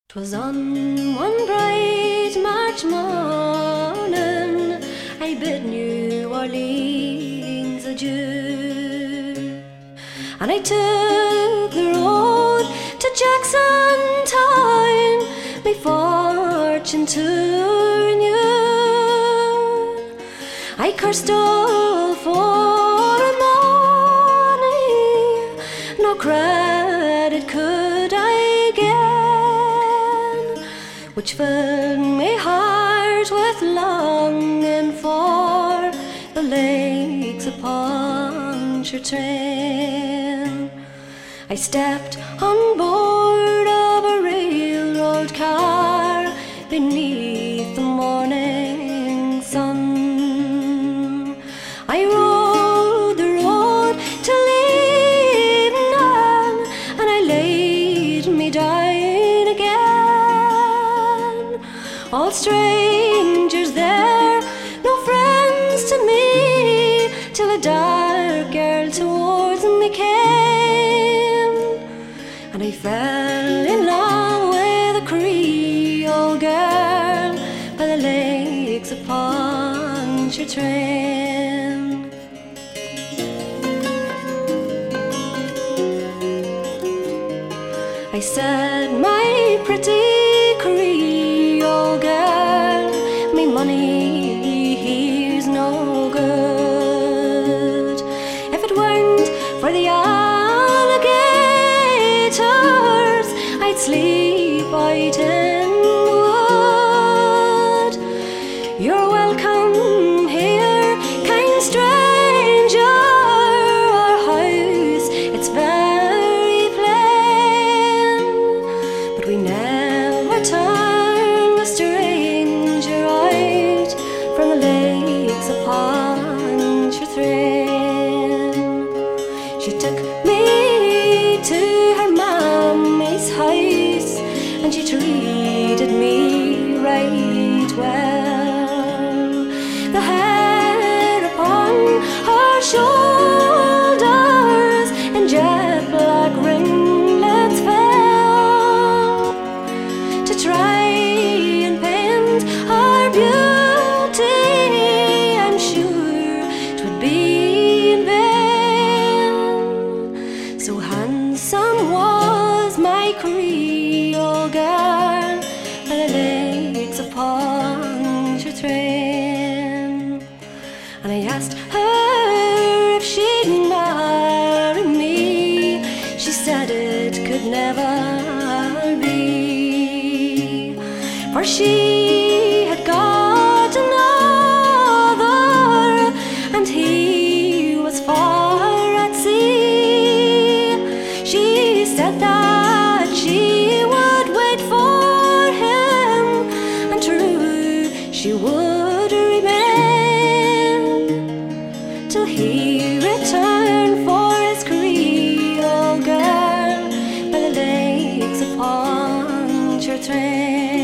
'Twas on one bright March morning I bid New Orleans adieu, and I took the road to Jackson Town, my fortune to renew. I cursed all for money, no credit could I gain, which filled my heart with longing for the lakes upon Pontchartrain. I stepped on board of a railroad car beneath the morning sun. I rode the road till evening, and I laid me down again. All strangers there, no friends to me, till a dark girl towards me came, and I fell in love with a Creole girl by the lakes of Pontchartrain. I said, my pretty Creole girl, me money here's no good. If it weren't for the alligators, I'd sleep out in the wood. You're welcome here, kind stranger. Our house, it's very plain, but we never turn a stranger out from the lakes of Pontchartrain. She took me to her mammy's house, and she treated me right well. The hair upon her shoulders in jet black ringlets fell, to try and paint her beauty. I'm sure 'twould be in vain, so handsome was my Creole girl by the lakes of Pontchartrain. And I asked her if she'd marry me. She said it could never be, for she had got another, and he was far at sea. She said that she would wait for him, and true she would remain till he returned for his Creole girl by the lakes of Pontchartrain.